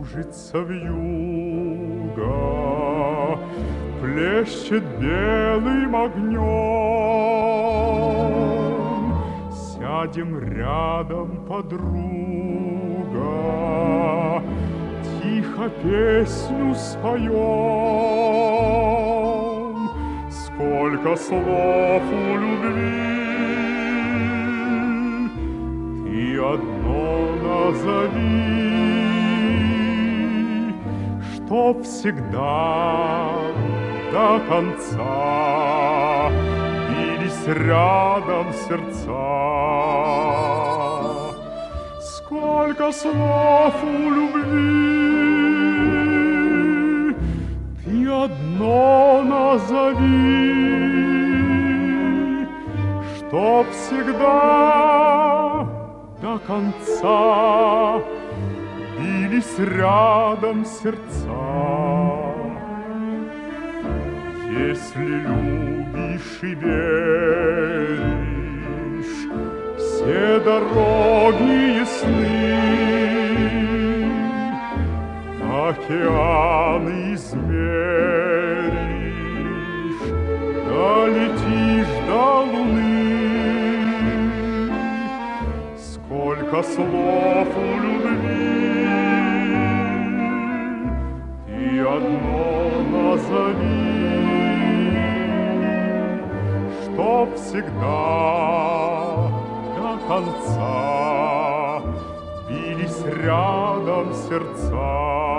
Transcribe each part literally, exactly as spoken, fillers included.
кружится вьюга, плещет белым огнем. Сядем рядом, подруга, тихо песню споем. Сколько слов у любви, ты одно назови, чтоб всегда до конца бились рядом сердца. Сколько слов у любви, ты одно назови, чтоб всегда до конца бились рядом сердца. Если любишь и веришь, все дороги ясны, океаны измеришь, долетишь до луны. Сколько слов у любви, ты одно назови, чтоб всегда до конца бились рядом сердца.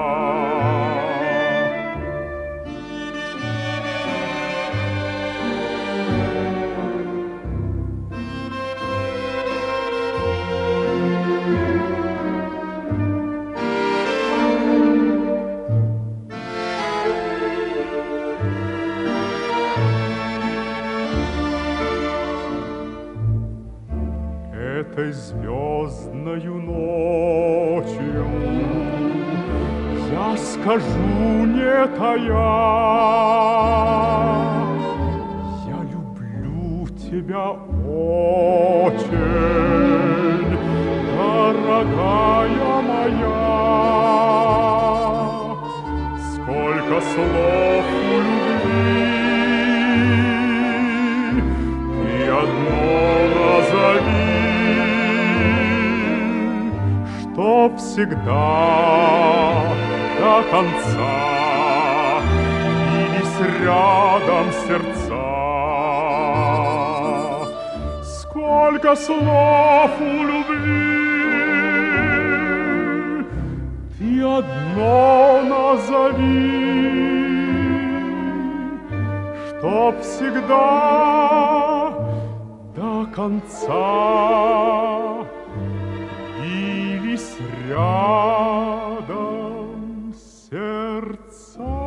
Этой звездною ночью я скажу, не тая, я люблю тебя очень, дорогая моя. Сколько слов у любви, ты одно назови, чтоб всегда до конца бились рядом сердца. Сколько слов у любви, ты одно назови, чтоб всегда до конца бились рядом сердца.